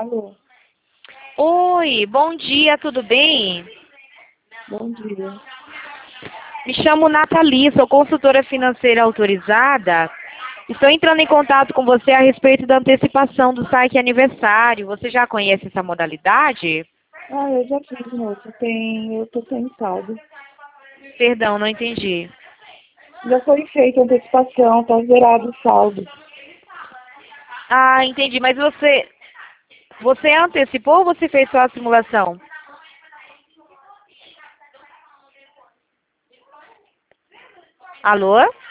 Alô, Oi, bom dia, tudo bem? bom dia. Me chamo Nathalie, sou consultora financeira autorizada. Estou entrando em contato com você a respeito da antecipação do saque aniversário. Você já conhece essa modalidade? Eu já fiz, moça. Eu tô sem saldo. Perdão, não entendi. Já foi feita a antecipação, tá zerado o saldo. Ah, entendi, mas você antecipou ou você fez só a simulação? Alô?